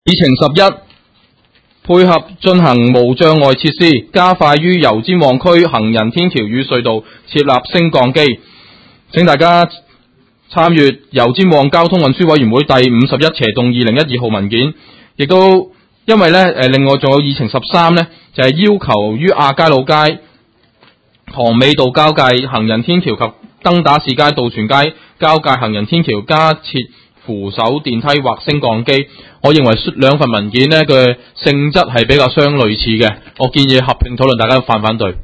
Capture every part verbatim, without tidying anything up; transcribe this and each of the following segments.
議程十一，配合進行無障礙設施，加快於油尖旺區行人天橋與隧道設立升降機。請大家參閱油尖旺交通運輸委員會第五十一斜動二零一二號文件，亦都因為呢，誒，另外仲有議程十三呢，就係、是、要求於亞皆老街、塘尾道交界行人天橋及登打士街、渡船街交界行人天橋加設扶手電梯或升降機。我認為兩份文件呢嘅性質係比較相類似嘅，我建議合併討論，大家反唔反對？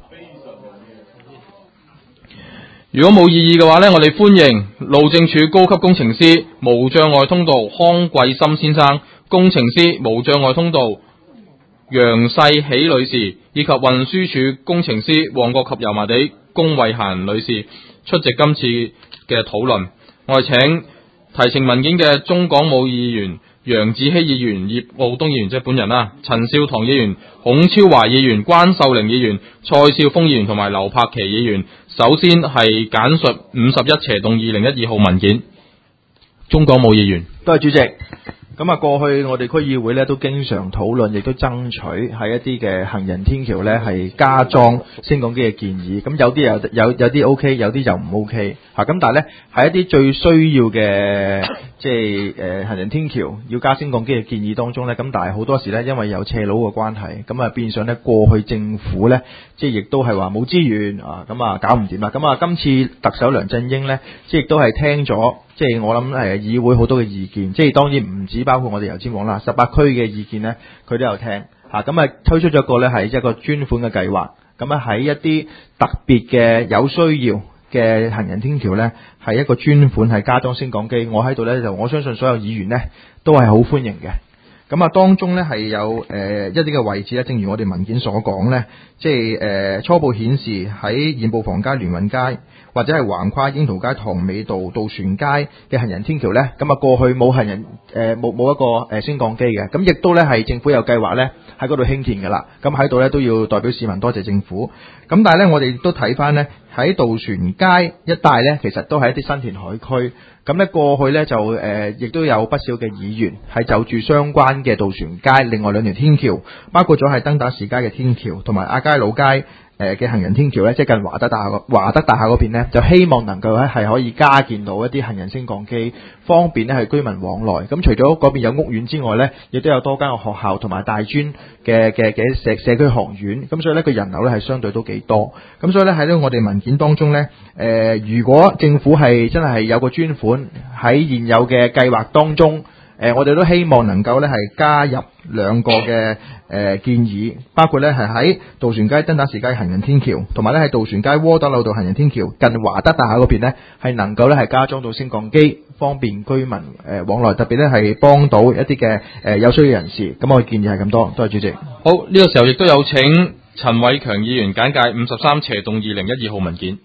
如果冇異議嘅話呢，我哋歡迎路政署高級工程師無障礙通道康貴森先生、工程師無障礙通道楊世喜女士以及運輸署工程師旺角及油麻地龔慧嫻女士出席今次嘅討論。我哋請提呈文件嘅中港澳議員楊子希議員、葉傲東議員即係本人啦，陳少棠議員、孔超華議員、關秀玲議員、蔡少峰議員同埋劉柏祺議員。首先係簡述五十一斜動二零一二號文件。中港澳議員， 多謝主席。咁啊，過去我哋區議會咧都經常討論，亦都爭取喺一啲嘅行人天橋咧係加裝升降機嘅建議。咁有啲有有有啲 OK，有啲就唔 OK 嚇。咁但係咧喺一啲最需要嘅即係誒行人天橋要加升降機嘅建議當中咧，咁但係好多時咧因為有斜路嘅關係，咁啊變相咧過去政府咧即係亦都係話冇資源啊，咁啊搞唔掂啦。咁啊今次特首梁振英咧即係亦都係聽咗。即係我諗誒議會好多嘅意見，即係當然唔止包括我哋油尖旺啦，十八區嘅意見呢，佢都有聽嚇。咁啊推出咗一個呢係一個專款嘅計劃，咁啊喺一啲特別嘅有需要嘅行人天橋呢，係一個專款係加裝升降機。我喺度呢，就我相信所有議員呢都係好歡迎嘅。咁啊當中呢係有誒、呃、一啲嘅位置呢，正如我哋文件所講呢，即係誒、呃、初步顯示喺鹽步房街、聯運街。或者係橫跨櫻桃街、塘尾道、渡船街嘅行人天橋呢，咁啊過去冇行人誒冇冇一個誒升降機嘅，咁亦都呢係政府有計劃呢喺嗰度興建㗎啦。咁喺度呢都要代表市民多謝政府。咁但係呢，我哋亦都睇翻呢喺渡船街一帶呢，其實都係一啲新填海區。咁呢過去呢，就誒亦、呃、都有不少嘅議員係就住相關嘅渡船街另外兩條天橋，包括咗係登打士街嘅天橋同埋亞皆老街。誒嘅行人天橋咧，即係近華德大廈華德大廈嗰邊咧，就希望能夠咧係可以加建到一啲行人升降機，方便咧係居民往來。咁除咗嗰邊有屋苑之外咧，亦都有多間嘅學校同埋大專嘅嘅嘅社社區學院。咁所以咧個人流咧係相對都幾多。咁所以咧喺呢我哋文件當中咧，誒、呃、如果政府係真係有個專款喺現有嘅計劃當中。誒、呃，我哋都希望能夠咧係加入兩個嘅誒、呃、建議，包括咧係喺渡船街、登打士街行人天橋，同埋咧喺渡船街窩打老道行人天橋近華德大廈嗰邊咧，係能夠咧係加裝到升降機，方便居民誒、呃、往來，特別咧係幫到一啲嘅誒有需要人士。咁我嘅建議係咁多，多謝主席。 好，呢、這個時候亦都有請陳偉強議員簡介五十三斜動二零一二號文件。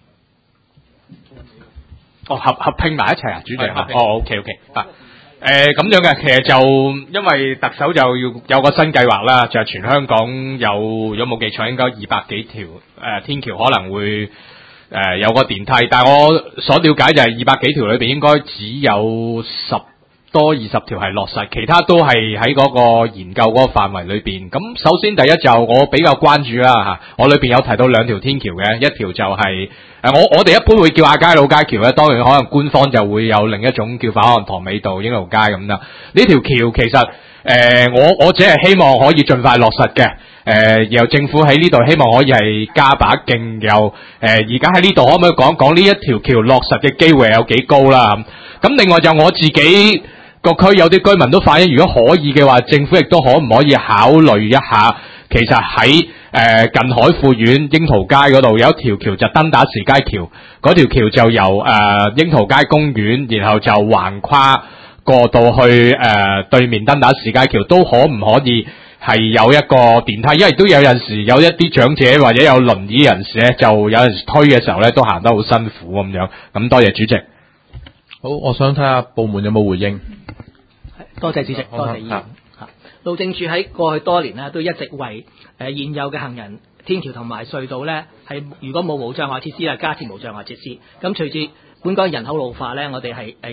哦，合合併埋一齊啊，主席。哦 ，OK OK 啊。誒咁樣嘅，其實就因為特首就要有個新計劃啦，就係、是、全香港有，如果冇記錯應該二百幾條誒、呃、天橋可能會誒、呃、有個電梯，但係我所了解就係二百幾條裏邊應該只有十多二十條係落實，其他都係喺嗰個研究嗰個範圍裏邊。咁首先第一就我比較關注啦嚇，我裏邊有提到兩條天橋嘅，一條就係、是。誒、呃，我我哋一般會叫亞皆老街橋咧，當然可能官方就會有另一種叫法，可能塘尾道、櫻桃街咁啦。呢條橋其實誒、呃，我我只係希望可以盡快落實嘅。誒、呃，然後政府喺呢度希望可以係加把勁，又誒，而家喺呢度可唔可以講講呢一條橋落實嘅機會有幾高啦？咁另外就我自己個區有啲居民都反映，如果可以嘅話，政府亦都可唔可以考慮一下，其實喺誒、呃、近海富苑櫻桃街嗰度有一條橋就登打士街橋，嗰條橋就由誒、呃、櫻桃街公園，然後就橫跨過到去誒、呃、對面登打士街橋，都可唔可以係有一個電梯？因為都有陣時有一啲長者或者有輪椅人士咧，就有陣時推嘅時候咧都行得好辛苦咁樣。咁多謝主席。 好，我想睇下部門有冇回應。 多謝主席，多謝議員。路政署喺過去多年呢，都一直為誒、呃、現有嘅行人天橋同埋隧道呢，係如果冇無障礙設施啊，加設無障礙設施。咁隨住本港人口老化呢，我哋係誒有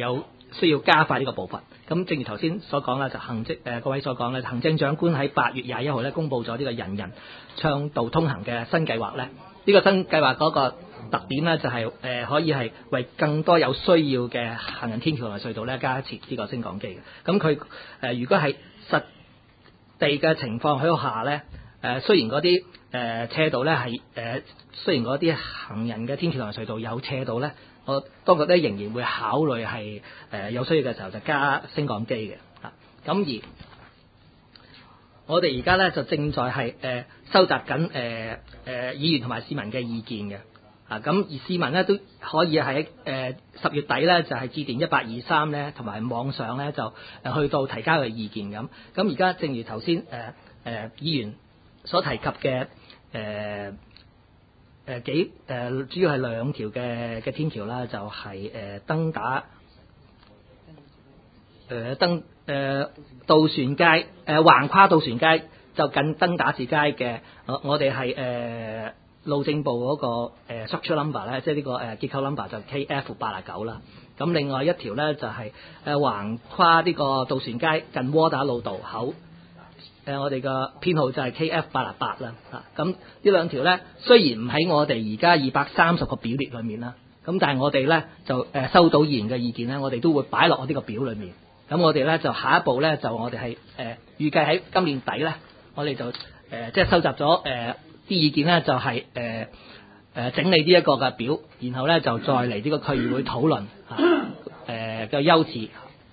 需要加快呢個步伐。咁正如頭先所講啦，就行政誒、呃、各位所講咧，行政長官喺八月廿一號咧公布咗呢個人人暢道通行嘅新計劃咧。呢、這個新計劃嗰個特點咧就係、是、誒、呃、可以係為更多有需要嘅行人天橋同埋隧道咧加設呢個升降機嘅。咁佢誒如果係實地嘅情況喺下咧，誒、呃、雖然嗰啲誒斜道咧係誒雖然嗰啲行人嘅天橋同埋隧道有斜道咧。我當局咧仍然會考慮係誒有需要嘅時候就加升降機嘅啊。咁而我哋而家咧就正在係誒、呃、收集緊誒誒議員同埋市民嘅意見嘅啊。咁而市民咧都可以喺誒十月底咧就係、是、致電一八二三咧，同埋網上咧就誒去到提交嘅意見咁。咁而家正如頭先誒誒議員所提及嘅誒。呃誒幾誒、呃、主要係兩條嘅嘅天橋啦，就係誒登打誒登誒渡船街誒、呃、橫跨渡船街就近登打士街嘅，我我哋係誒路政部嗰、那個誒、呃、structure number 咧，即係呢個誒結構 number 就 K F 八十九啦。咁另外一條咧就係、是、誒橫跨呢個渡船街近窩打老道口。誒、呃，我哋個編號就係 K F 八十八啦，嚇咁呢兩條咧，雖然唔喺我哋而家二百三十個表列裏面啦，咁但係我哋咧就誒、呃、收到議員嘅意見咧，我哋都會擺落我呢個表裏面。咁我哋咧就下一步咧就我哋係誒預計喺今年底咧，我哋就誒、呃、即係收集咗誒啲意見咧，就係誒誒整理呢一個嘅表，然後咧就再嚟呢個區議會討論嚇誒嘅優次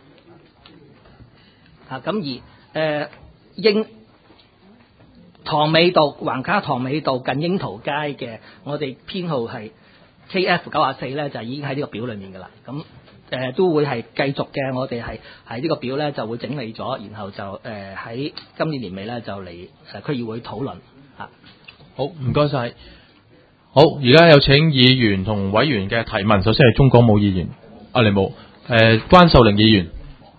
嚇咁而誒。呃英塘尾道橫卡塘尾道近櫻桃街嘅，我哋編號係 K F 九十四咧，就已經喺呢個表裏面噶啦。咁誒、呃、都會係繼續嘅，我哋係喺呢個表咧就會整理咗，然後就誒喺、呃、今年年尾咧就嚟誒區議會討論嚇。 好，唔該晒。好，而家有請議員同委員嘅提問。首先係中港務議員阿李武誒關秀玲議員。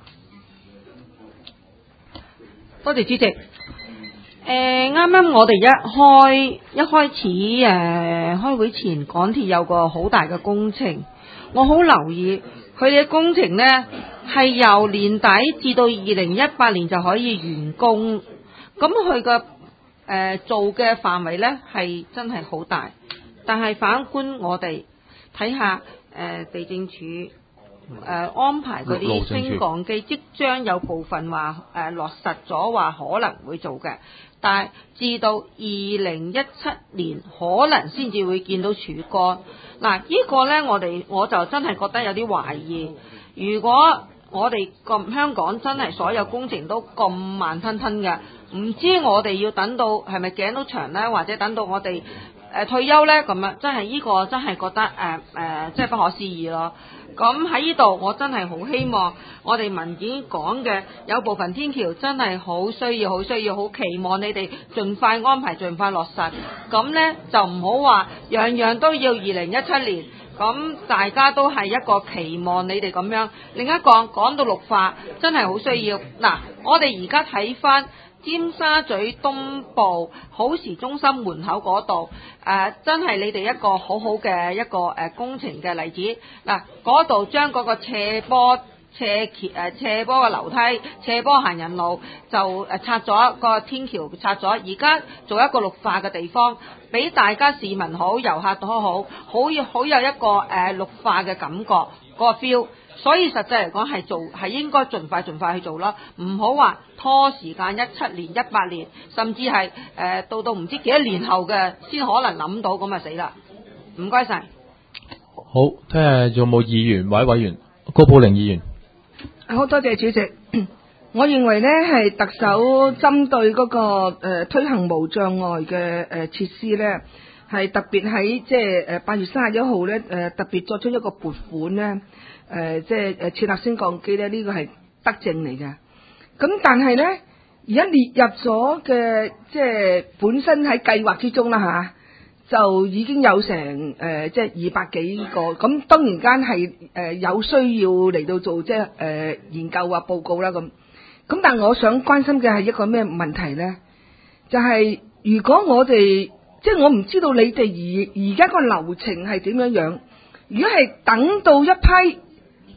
多謝主席。誒啱啱我哋一開一開始誒、呃、開會前，港鐵有個好大嘅工程，我好留意佢哋嘅工程呢係由年底至到二零一八年就可以完工。咁佢個誒做嘅範圍呢係真係好大，但係反觀我哋睇下誒地政署。誒、呃、安排嗰啲升降機，即將有部分話誒、呃、落實咗，話可能會做嘅，但係至到二零一七年可能先至會見到曙光。嗱，呢個呢，我哋我就真係覺得有啲懷疑。如果我哋咁香港真係所有工程都咁慢吞吞嘅，唔知我哋要等到係咪頸都長呢？或者等到我哋誒、呃、退休呢？咁樣真係呢個真係覺得誒誒，即係不可思議咯。咁喺呢度，我真係好希望我哋文件講嘅有部分天橋真係好需要、好需要、好期望你哋盡快安排、盡快落實。咁呢就唔好話樣樣都要二零一七年。咁大家都係一個期望你哋咁樣。另一個講到綠化，真係好需要。嗱，我哋而家睇翻尖沙咀東部好時中心門口嗰度，誒、呃、真係你哋一個好好嘅一個誒、呃、工程嘅例子。嗱，嗰度將嗰個斜坡斜橋誒斜坡嘅樓梯、斜坡行人路就誒拆咗，個天橋拆咗，而家做一個綠化嘅地方，俾大家市民好、遊客都好，好好有好有一個誒、呃、綠化嘅感覺，嗰、那個 feel。所以實際嚟講係做係應該盡快盡快去做咯，唔好話拖時間一七年、一八年，甚至係誒、呃、到到唔知幾多年後嘅先可能諗到，咁啊死啦！唔該晒。 好，睇下有冇議員或者委員，高寶玲議員。 好多謝主席。我認為呢係特首針對嗰、那個誒、呃、推行無障礙嘅誒設施呢，係特別喺即係誒八月三十一號呢，誒、呃、特別作出一個撥款呢。誒、呃，即係誒設立升降機咧，呢、這個係德政嚟嘅。咁但係咧，而家列入咗嘅，即係本身喺計劃之中啦吓、啊，就已經有成誒、呃，即係二百幾個。咁當然間係誒有需要嚟到做即係誒、呃、研究啊報告啦咁。咁但係我想關心嘅係一個咩問題咧？就係、是、如果我哋即係我唔知道你哋而而家個流程係點樣樣。如果係等到一批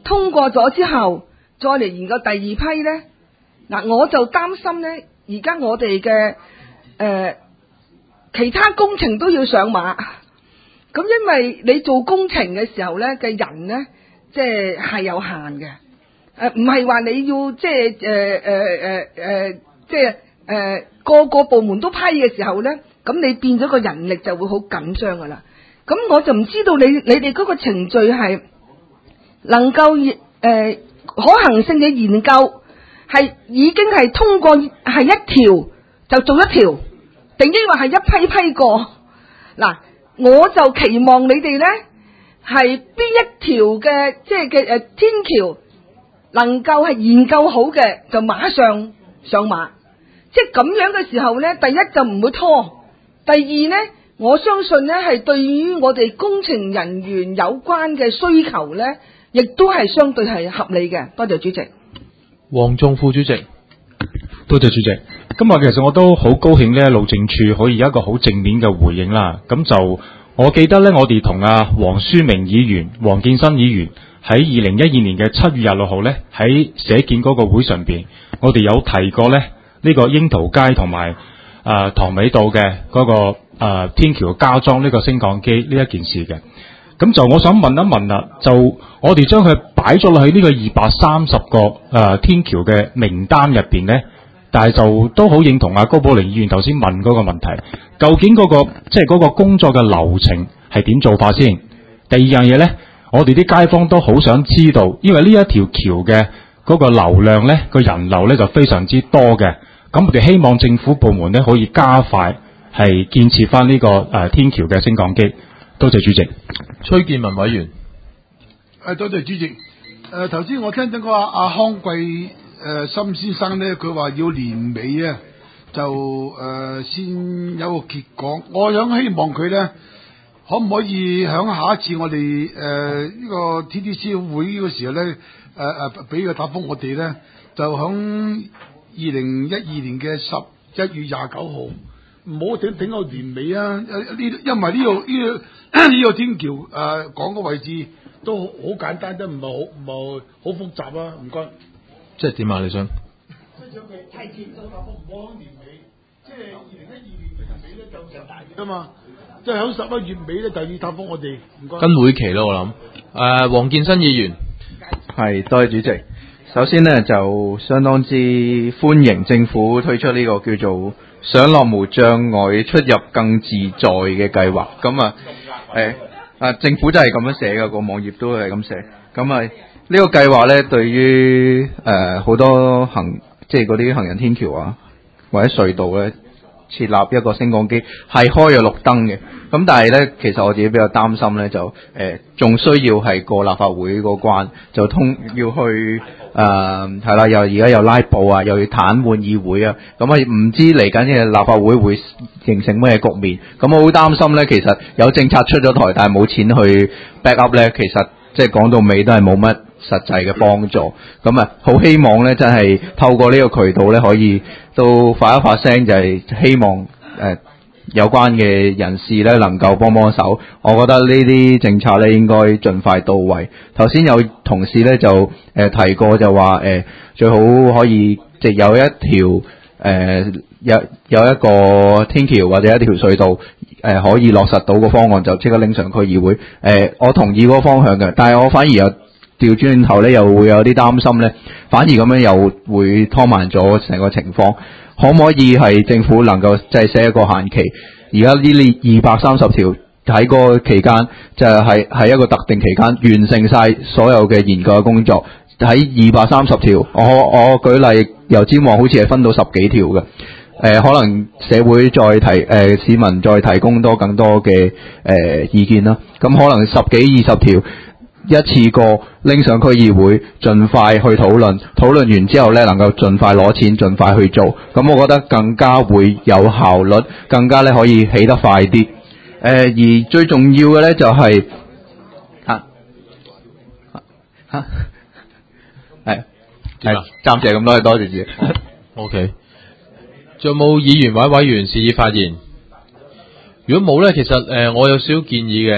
通過咗之後，再嚟研究第二批呢？嗱，我就擔心呢，而家我哋嘅誒其他工程都要上馬，咁因為你做工程嘅時候呢嘅人呢，即係係有限嘅，誒唔係話你要即係誒誒誒誒，即係誒個個部門都批嘅時候呢，咁你變咗個人力就會好緊張噶啦。咁我就唔知道你你哋嗰個程序係能夠誒、呃、可行性嘅研究係已經係通過係一條就做一條，定抑或係一批批過？嗱，我就期望你哋咧係邊一條嘅即係嘅誒天橋能夠係研究好嘅，就馬上上馬。即係咁樣嘅時候咧，第一就唔會拖，第二咧。我相信呢係對於我哋工程人員有關嘅需求呢，亦都係相對係合理嘅。多謝主席。 黃仲副主席， 多謝主席。今日其實我都好高興呢，路政署可以有一個好正面嘅回應啦。咁就我記得呢，我哋同阿黃書明議員、黃建新議員喺二零一二年嘅七月廿六號呢，喺社建嗰個會上邊，我哋有提過呢，呢、呢個櫻桃街同埋誒塘尾道嘅嗰個。誒、呃、天橋加裝呢個升降機呢一件事嘅，咁就我想問一問啦，就我哋將佢擺咗落去呢個二百三十個誒、呃、天橋嘅名單入邊呢，但係就都好認同阿高寶玲議員頭先問嗰個問題，究竟嗰、嗰個即係嗰個工作嘅流程係點做法先？第二樣嘢呢，我哋啲街坊都好想知道，因為呢一條橋嘅嗰個流量呢，個人流呢就非常之多嘅，咁我哋希望政府部門呢可以加快。係建設翻呢個誒、呃、天橋嘅升降機。多謝主席。 崔建文委員。 誒，多謝主席。誒，頭先我聽到個阿康貴誒森先生咧，佢話要年尾啊，就誒、呃、先有個結果。我想希望佢咧，可唔可以響下一次我哋誒呢個 T D C 會嗰時候咧，誒誒俾個答覆我哋咧，就響二零一二年嘅十一月廿九號。唔好頂頂到年尾啊！呢因為呢度呢度呢個天橋誒講個位置都好簡單啫，唔係好唔係好複雜啊！唔該。 即係點啊？你想？ 即係想佢提前到答覆，唔好響年尾，即係二零一二年年尾咧就就大嘅嘛。即係響十一月尾咧就要答覆我哋。唔該。 跟會期咯，我諗。誒、呃，黃建新議員。 係，多謝主席。首先呢，就相當之歡迎政府推出呢個叫做上落無障礙出入更自在嘅計劃。咁啊，誒啊，政府真係咁樣寫嘅，個網頁都係咁寫。咁啊，呢個計劃呢，對於誒好多行即係嗰啲行人天橋啊或者隧道呢，設立一個升降機係開咗綠燈嘅。咁但係呢，其實我自己比較擔心呢，就誒仲、呃、需要係過立法會嗰關，就通要去。誒係啦，又而家又拉布啊，又要癱瘓議會啊，咁啊唔知嚟緊嘅立法會會形成咩局面？咁我好擔心呢，其實有政策出咗台，但係冇錢去 back up 呢，其實即係講到尾都係冇乜實際嘅幫助。咁啊，好希望呢，真係透過呢個渠道呢，可以都發一發聲，就係希望誒。呃有關嘅人士咧，能夠幫幫手，我覺得呢啲政策咧應該盡快到位。頭先有同事咧就誒、呃、提過就話誒、呃、最好可以即係有一條誒、呃、有有一個天橋或者一條隧道誒、呃、可以落實到個方案，就即刻拎上區議會。誒、呃、我同意嗰個方向嘅，但係我反而又調轉頭咧，又會有啲擔心咧，反而咁樣又會拖慢咗成個情況。可唔可以係政府能夠即係 set 一個限期？而家呢呢二百三十條喺個期間，就係喺一個特定期間完成晒所有嘅研究嘅工作。喺二百三十條，我我舉例，油尖旺好似係分到十幾條嘅。誒、呃，可能社會再提誒、呃、市民再提供多更多嘅誒、呃、意見啦。咁可能十幾二十條。一次過拎上區議會，盡快去討論，討論完之後呢，能夠盡快攞錢，盡快去做。咁我覺得更加會有效率，更加咧可以起得快啲。誒、呃，而最重要嘅呢，就係嚇嚇係係暫時係咁多，多謝主席。 O K， 仲有冇議員或者委員示意發言？如果冇呢，其實誒、呃、我有少少建議嘅。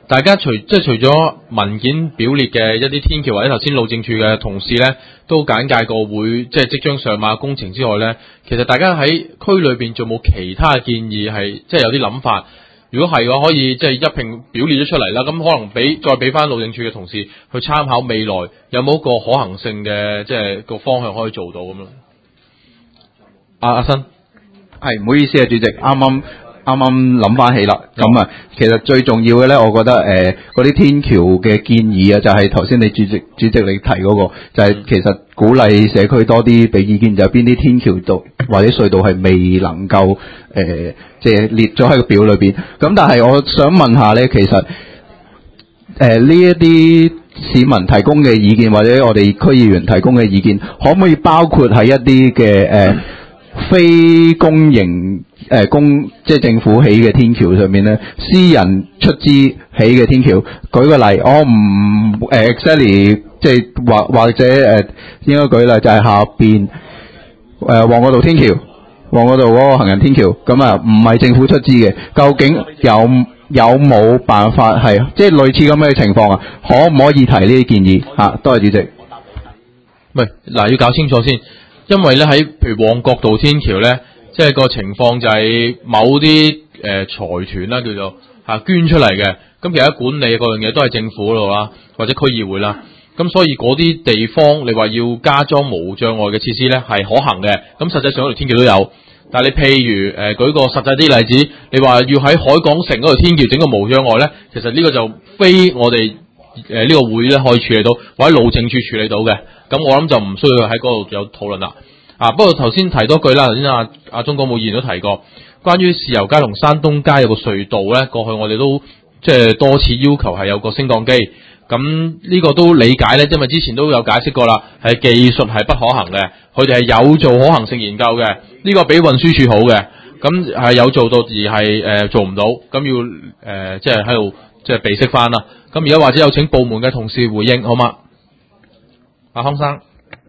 大家除即係除咗文件表列嘅一啲天橋或者頭先路政署嘅同事咧，都簡介過會即係即將上馬工程之外咧，其實大家喺區裏邊仲冇其他嘅建議係即係有啲諗法？如果係嘅話，可以即係一併表列咗出嚟啦。咁可能俾再俾翻路政署嘅同事去參考，未來有冇一個可行性嘅即係個方向可以做到咁咯。阿阿新係唔好意思啊，主席，啱啱啱啱諗翻起啦。咁啊，其實最重要嘅咧，我覺得誒嗰啲天橋嘅建議啊，就係頭先你主席主席你提嗰個，就係其實鼓勵社區多啲俾意見，就係邊啲天橋道或者隧道係未能夠誒即係列咗喺個表裏邊。咁但係我想問下咧，其實誒呢一啲市民提供嘅意見或者我哋區議員提供嘅意見，可唔可以包括喺一啲嘅誒非公營誒、呃、公即係政府起嘅天橋上面咧，私人出資起嘅天橋，舉個例，我唔誒 exactly 即係或或者誒、呃、應該舉例就係下邊誒旺角道天橋，旺角道嗰個行人天橋，咁啊唔係政府出資嘅，究竟有有冇辦法係即係類似咁嘅情況啊？可唔可以提呢啲建議嚇？多謝主席。 喂，嗱要搞清楚先。因為咧喺譬如旺角道天橋咧，即係個情況就係某啲誒財團啦，叫做嚇、啊、捐出嚟嘅，咁其實管理嗰樣嘢都係政府嗰度啦，或者區議會啦，咁所以嗰啲地方你話要加裝無障礙嘅設施咧係可行嘅，咁實際上嗰條天橋都有，但係你譬如誒、呃、舉個實際啲例子，你話要喺海港城嗰條天橋整個無障礙咧，其實呢個就非我哋誒呢個會咧可以處理到，或者路政署處理到嘅。咁我諗就唔需要喺嗰度有討論啦。啊，不過頭先提多句啦，頭先阿阿鍾國武議員都提過，關於豉油街同山東街有個隧道咧，過去我哋都即係多次要求係有個升降機。咁呢個都理解咧，因為之前都有解釋過啦，係技術係不可行嘅，佢哋係有做可行性研究嘅，呢個比運輸署好嘅。咁係有做到而係誒、呃、做唔到，咁要誒、呃、即係喺度即係避釋翻啦。咁而家或者有請部門嘅同事回應，好嗎？阿康生，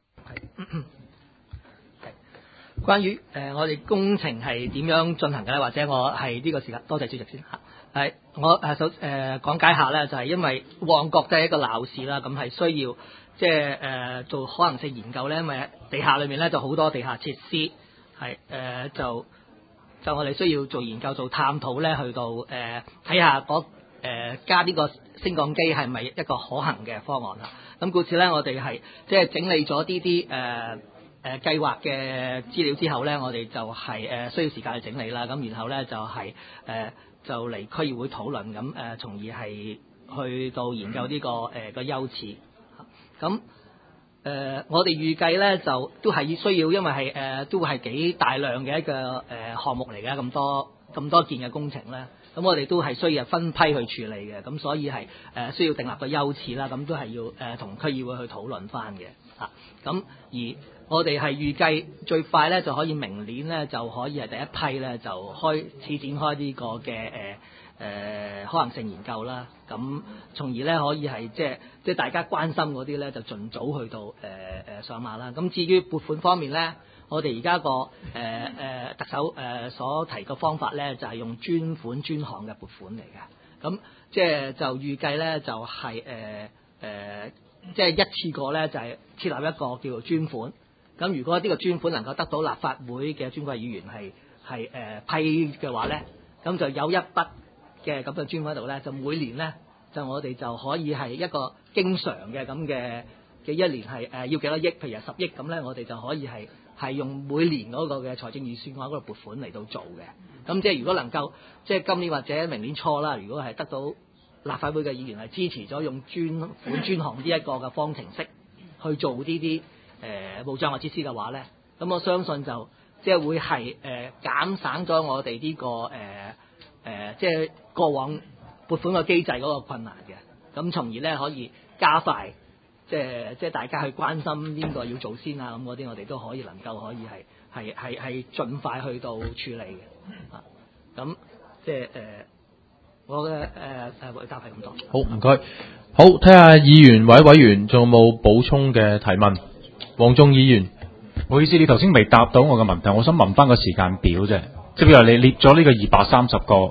關於誒、呃、我哋工程係點樣進行嘅咧？或者我係呢個時間，多謝主席先嚇。係我誒首誒講解下咧，就係、是、因為旺角都係一個鬧市啦，咁係需要即係誒做可能性研究咧，因為地下裏面咧就好多地下設施係誒、呃、就就我哋需要做研究做探討咧，去到誒睇下嗰誒加呢個升降機係咪一個可行嘅方案啦。咁故此咧，我哋係即係整理咗呢啲誒誒計劃嘅資料之後咧，我哋就係、是、誒、呃、需要時間去整理啦。咁然後咧就係、是、誒、呃、就嚟區議會討論，咁誒從而係去到研究呢、這個誒、呃、個優次。咁誒、呃、我哋預計咧就都係需要，因為係誒、呃、都係幾大量嘅一個誒、呃、項目嚟嘅，咁多咁多件嘅工程咧。咁我哋都係需要分批去處理嘅，咁所以係誒、呃、需要訂立個優次啦，咁都係要誒同、呃、區議會去討論翻嘅嚇。咁、啊、而我哋係預計最快咧就可以明年咧就可以係第一批咧就開始展開呢個嘅誒誒可行性研究啦。咁從而咧可以係即係即係大家關心嗰啲咧就盡早去到誒誒、呃、上馬啦。咁至於撥款方面咧，我哋而家個誒誒特首誒、呃、所提嘅方法咧，就係、是、用專款專項嘅撥款嚟嘅。咁即係就預計咧，就係誒誒，即係一次過咧，就係、是、設立一個叫做專款。咁如果呢個專款能夠得到立法會嘅尊貴議員係係誒批嘅話咧，咁就有一筆嘅咁嘅專款喺度咧，就每年咧就我哋就可以係一個經常嘅咁嘅嘅一年係誒、呃、要幾多億，譬如十億咁咧，我哋就可以係。係用每年嗰個嘅財政預算案嗰個撥款嚟到做嘅，咁即係如果能夠即係今年或者明年初啦，如果係得到立法會嘅議員係支持咗用專款專項呢一個嘅方程式去做呢啲誒無障礙設施嘅話咧，咁我相信就即係會係誒、呃、減省咗我哋呢、這個誒誒、呃呃、即係過往撥款嘅機制嗰個困難嘅，咁從而咧可以加快。即係即係大家去關心邊個要做先啊，咁嗰啲我哋都可以能夠可以係係係係盡快去到處理嘅啊。咁即係誒、呃，我嘅誒誒回答係咁多。 好，唔該。好，睇下議員或者委員仲有冇補充嘅提問。黃忠議員， 唔好意思，你頭先未答到我嘅問題，我想問翻個時間表啫。即係譬如你列咗呢個二百三十個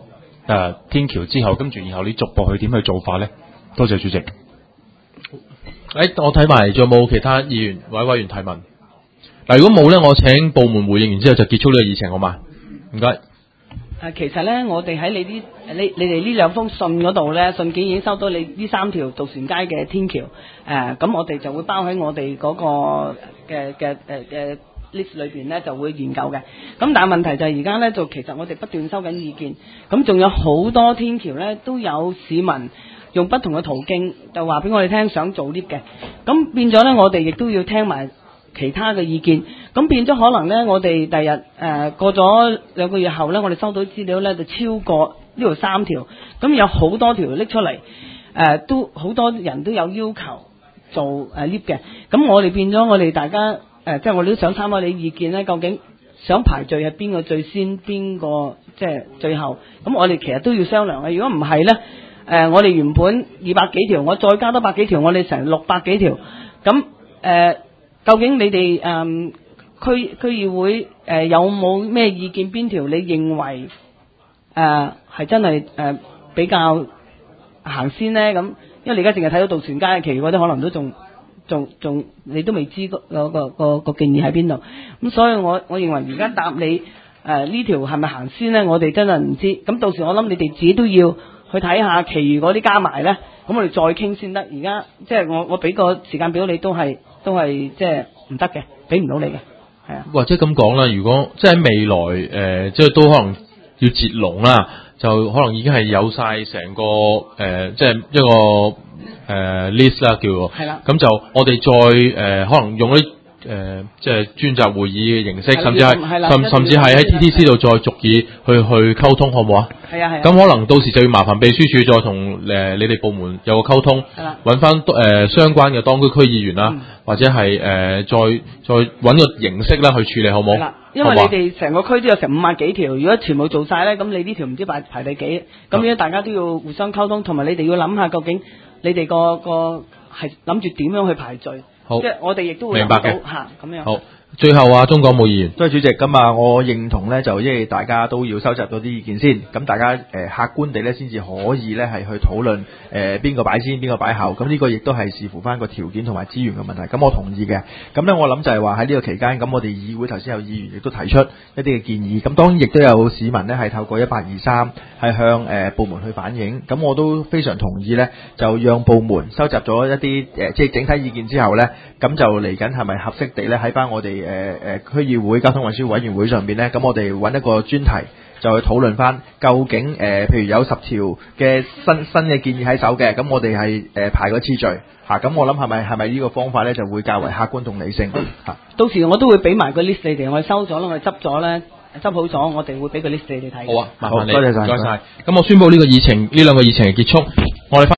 誒天橋之後，跟住然後你逐步去點去做法咧？多謝主席。 誒、欸，我睇埋仲有冇其他議員或者委員提問？嗱，如果冇咧，我請部門回應完之後就結束呢個議程，好嘛？唔該。 誒，其實咧，我哋喺你啲你你哋呢兩封信嗰度咧，信件已經收到你呢三條渡船街嘅天橋，誒、呃，咁我哋就會包喺我哋嗰個嘅嘅誒嘅 list 裏邊咧，就會研究嘅。咁但係問題就係而家咧，就其實我哋不斷收緊意見，咁仲有好多天橋咧，都有市民用不同嘅途徑就話俾我哋聽想做 lift 嘅，咁變咗咧，我哋亦都要聽埋其他嘅意見，咁變咗可能咧，我哋第日誒過咗兩個月後咧，我哋收到資料咧就超過呢條三條，咁有好多條拎出嚟，誒、呃、都好多人都有要求做誒 lift 嘅，咁我哋變咗我哋大家誒、呃，即係我哋都想參考你意見咧，究竟想排序係邊個最先，邊個即係最後，咁我哋其實都要商量嘅。如果唔係咧，誒、呃、我哋原本二百幾條，我再加多百幾條，我哋成六百幾條，咁誒。呃究竟你哋誒、嗯、區區議會誒、呃、有冇咩意見？邊條你認為誒係、呃、真係誒、呃、比較行先呢？咁因為你而家淨係睇到渡船街，其餘嗰啲可能都仲仲仲你都未知嗰、那個、那個、那個建議喺邊度。咁所以我我認為而家答你誒呢條係咪行先呢？我哋真係唔知。咁到時我諗你哋自己都要去睇下，其餘嗰啲加埋呢，咁我哋再傾先得。而家即係我我俾個時間表你都係。都係即係唔得嘅，俾唔到你嘅，係啊。 或者咁講啦，如果即係未來誒、呃，即係都可能要截龍啦，就可能已經係有晒成個誒、呃，即係一個誒、呃、list 啦，叫做。係啦。咁就我哋再誒、呃，可能用啲。誒、呃，即係專責會議嘅形式，甚至係甚甚至係喺 T T C 度再逐議去去溝通，好唔好啊？係啊係。咁可能到時就要麻煩秘書處再同誒、呃、你哋部門有個溝通，揾翻誒相關嘅當區區議員啦、嗯，或者係誒、呃、再再揾個形式啦去處理，好唔好？係啦，因為你哋成個區都有成五萬幾條，如果全部做晒咧，咁你呢條唔知排排第幾？咁樣大家都要互相溝通，同埋你哋要諗下究竟你哋個個係諗住點樣去排序。好，即係我哋亦都會明白嘅嚇咁樣。好，最後啊，中港務議員， 多謝主席。咁啊，我認同咧，就因為大家都要收集到啲意見先，咁大家誒、呃、客觀地咧，先至可以咧係去討論誒邊個擺先，邊個擺後。咁呢個亦都係視乎翻個條件同埋資源嘅問題。咁我同意嘅。咁咧，我諗就係話喺呢個期間，咁我哋議會頭先有議員亦都提出一啲嘅建議。咁當然亦都有市民咧係透過一八二三係向誒、呃、部門去反映。咁我都非常同意咧，就讓部門收集咗一啲誒、呃、即係整體意見之後咧。咁就嚟緊係咪合適地咧喺翻我哋誒誒區議會交通運輸委員會上邊咧？咁我哋揾一個專題就去討論翻究竟誒、呃，譬如有十條嘅新新嘅建議喺手嘅，咁我哋係誒排個次序嚇。咁、啊、我諗係咪係咪呢個方法咧就會較為客觀同理性嚇？ 到時我都會俾埋個 list 你哋，我哋收咗啦，我哋執咗咧，執好咗，我哋會俾個 list 你哋睇。 好啊，麻煩你， 多謝晒， 唔該晒。咁我宣佈呢個議程呢兩個議程嘅結束，我哋。